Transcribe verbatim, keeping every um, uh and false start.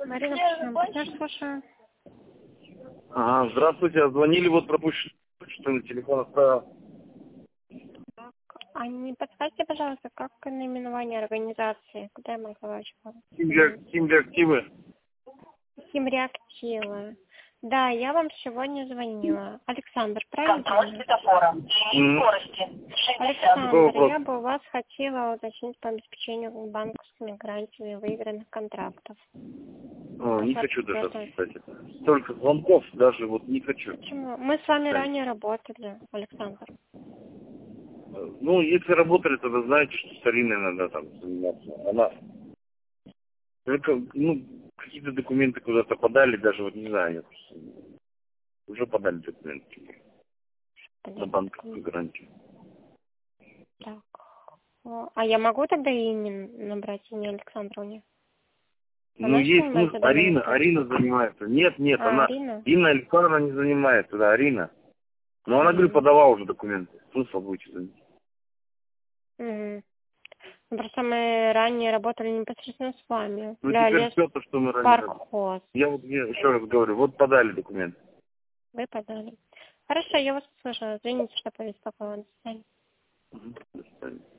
Марина, я слушаю. Ага, здравствуйте, звонили, вот пропущенный на телефон оставил. А не подскажите, пожалуйста, как наименование организации? Куда я могла ваш вопрос? Химреактивы. Химреактивы. Да, я вам сегодня звонила. Александр, правильно? Контроль светофора и скорости. Александр, я бы у вас хотела уточнить по обеспечению банковскими гарантиями выигранных контрактов. О, не хочу даже отписать это. Столько звонков, даже вот не хочу. Почему? Мы с вами ранее работали, Александр. Ну, если работали, тогда знаете, что с Ариной надо там заниматься. Она только, ну, какие-то документы куда-то подали, даже вот не знаю, нет, уже подали документы на банковскую гарантию. Так. А я могу тогда имя набрать, имя Александровне? Ну, есть, ну, Арина, Арина занимается. Нет, нет, а, она, Арина? Инна Александровна не занимается, да, Арина. Но она, говорю, подавала уже документы. Смысл будет звонить. Угу. Просто мы ранее работали непосредственно с вами. Ну, Для теперь лес... все то, что мы ранее... Паркхоз. Я вот я еще раз говорю, вот подали документы. Вы подали. Хорошо, я вас слышала. Извините, что побеспокоила. До свидания. Угу. До свидания.